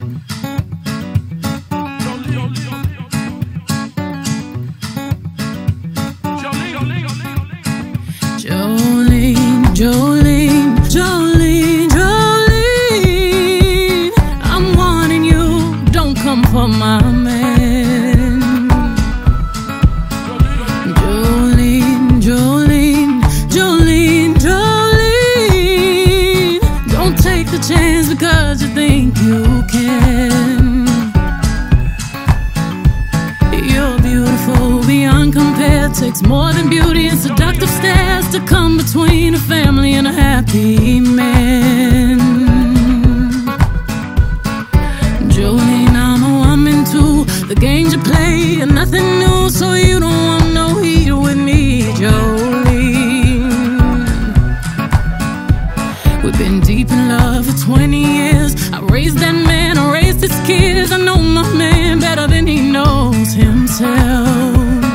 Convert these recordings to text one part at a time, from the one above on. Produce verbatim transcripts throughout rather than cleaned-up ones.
Jolene, Jolene, Jolene, Jolene, I'm warning you, don't come for my man. Jolene, Jolene, Jolene, Jolene, don't take the chance because you think you can. You're beautiful beyond compare, takes more than beauty and seductive stares to come between a family and a happy man. Jolene, I'm a woman too. The games you play are nothing new, so you don't want no heat with me, Jolene. We've been deep in love for twenty years. I raised that man, I raised his kids. I know my man better than he knows himself.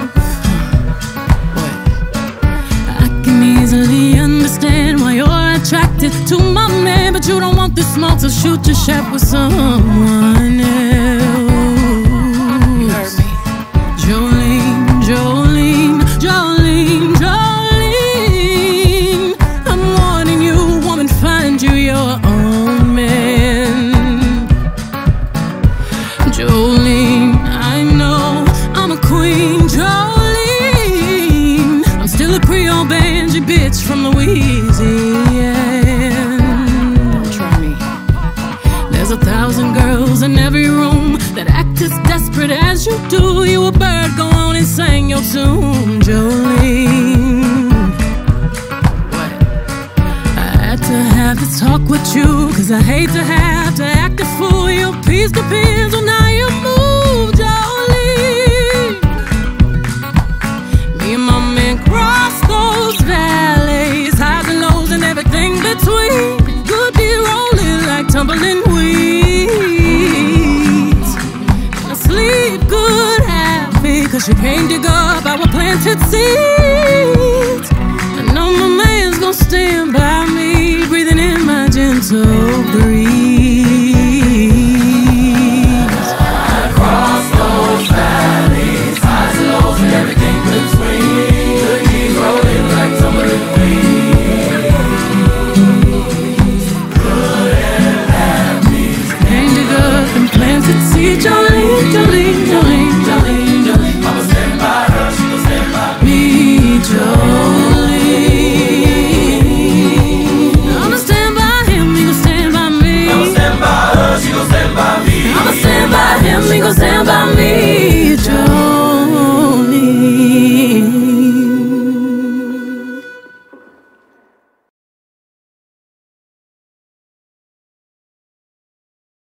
Easily understand why you're attracted to my man, but you don't want this smoke, so shoot your shot with someone else. You heard me. Jolene, Jolene, Jolene, Jolene, I'm warning you, woman, find you your own man. Jolene, I know I'm a queen, Jolene, I'm still a Creole banjo bitch from Louisiana. Don't try me. There's a thousand girls in every room that act as desperate as you do. You a bird, go on and sing your tune, Jolene. What? I had to have to talk with you, cause I hate to have to act a fool. Your peace depends on how you move, Jolene. Me and my man cross those valleys, highs and lows and everything between. Good be rolling like tumbling weeds. And I sleep good happy, cause you came to dig up our planted seeds. I know my man's gonna stand by me, breathing in my gentle